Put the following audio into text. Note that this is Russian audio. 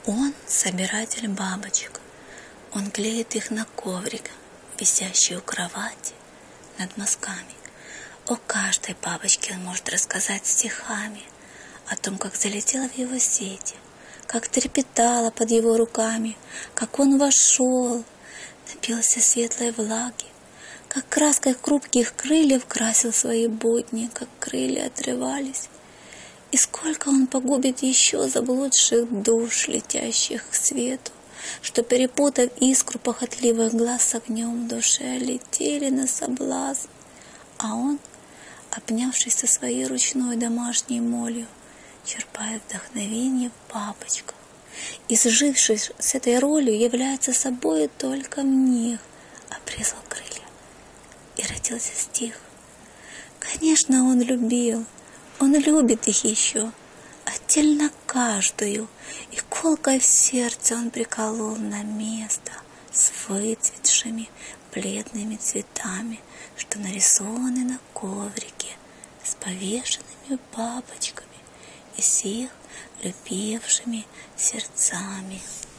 Он собиратель бабочек. Он клеит их на коврик, висящий у кровати над мазками. О каждой бабочке он может рассказать стихами, о том, как залетела в его сети, как трепетала под его руками, как он вошел, напился светлой влаги, как краской хрупких крыльев красил свои будни, как крылья отрывались. И сколько он погубит еще заблудших душ, летящих к свету, что, перепутав искру похотливых глаз с огнем в душе, летели на соблазн. А он, обнявшись со своей ручной домашней молью, черпает вдохновение в бабочках. И, сжившись с этой ролью, является собой только в них, обрезал крылья, и родился стих. Конечно, он любил, он любит их еще, отдельно каждую, и колкой в сердце он приколол на место с выцветшими бледными цветами, что нарисованы на коврике, с повешенными бабочками и с их любившими сердцами.